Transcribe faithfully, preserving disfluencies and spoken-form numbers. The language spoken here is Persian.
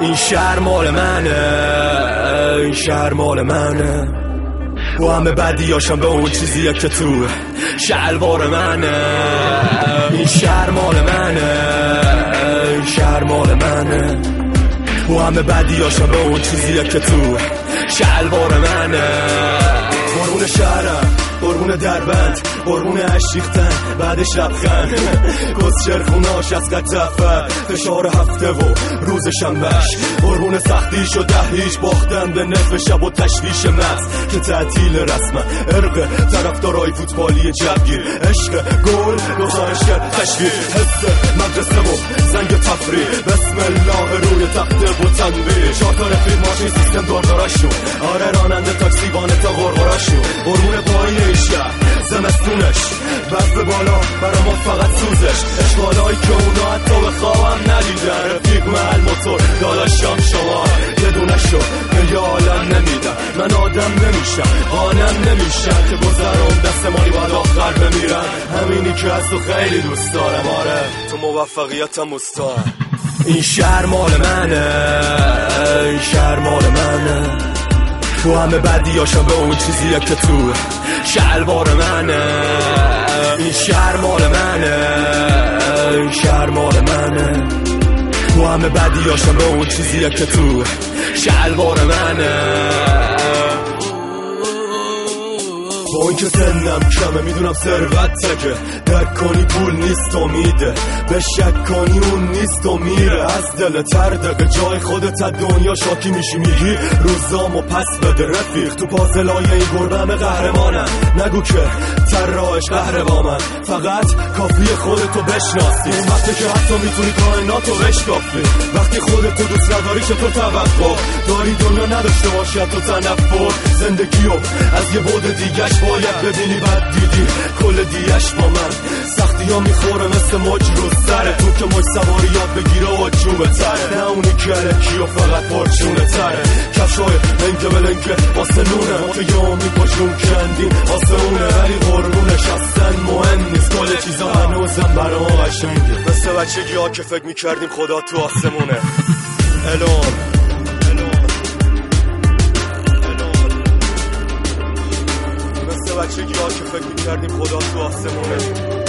این شهر مال منه، این شهر مال منه، و همه بدیاشم به اون چیزیه که تو شلوار منه. این شهر مال منه، این شهر مال منه، و همه بدیاشم به اون چیزیه که تو شلوار منه. قربون شهرم، قربون دربند، قربون اشریختن بعد شبخند، کسچر خوناش از قطفه، فشار هفته و روز شنبهش، قربون سختیش و دهیش باختن به نصف شب و تشویش مغز که تعطیل رسمه. ارق طرفدارای فوتبالی جبگیر، عشق گل گزارش تشویق، حس مدرسه و زنگ تفریح، بسم الله روی تخته و تنبیه، چهار تا رفیق ماشین سیستم داردارشون، آره راننده تاکسی وانه تا غرغرشون، قربون پایین شهر زمستونش، بس به بالا برا ما فقط سوزش، اشکالایی که اونا حتی به خوابم ندیدن، رفیق محل موتور داداشم شما یه دونه شو به یه عالم نمیدن. من آدم نمیشم قانم نمیشم که گذرم دست مالی باید آخر بمیرم، همینی که از تو خیلی دوست دارم، آره تو موفقیتم مستعم. این شهر مال منه، این شهر مال منه، تو همه بدیاشم به اون چیزیه که تو شلوار منه. این شهر مال منه، این شهر مال منه، تو همه بدیاشم به اون چیزیه که تو شلوار منه. با این که سنم کمه میدونم ثروت تکه، درک کنی پول نیست امیده، به شک کنی اون نیست و میره از دل تردقه، جای خودت از دنیا شاکی میشی میگی روزامو پس بده. رفیق تو پازلای این گربه همه قهرمانم، نگو که تراش قهر با من، فقط کافی خودتو بشناسی، اون وقتی که حتی میتونی کائناتو بشکافی. وقتی خودتو دوست نداری چطور توقع داری دنیا نداشته باشی تو تنفر، زندگیو از یه بعد دیگهش باید ببینی بعد دیدی کل دیش با من. سختی ها میخوره مثل موج رو سره، تو که موج سواری یاد بگیره و جوبه تره، نه اونی که علکی و فقط پرچونه تره. کفشای لنگه به لنگه واسه نونه، ما که یه امید با جون کندیم واسه اونه، ولی قربونش اصلا مهم نیست، کل چیزا هنوزم برا ما قشنگه، مثل بچگی ها که فکر میکردیم خدا تو آسمونه. الان بچگی ها که فکر میکردیم خدا تو آسمونه.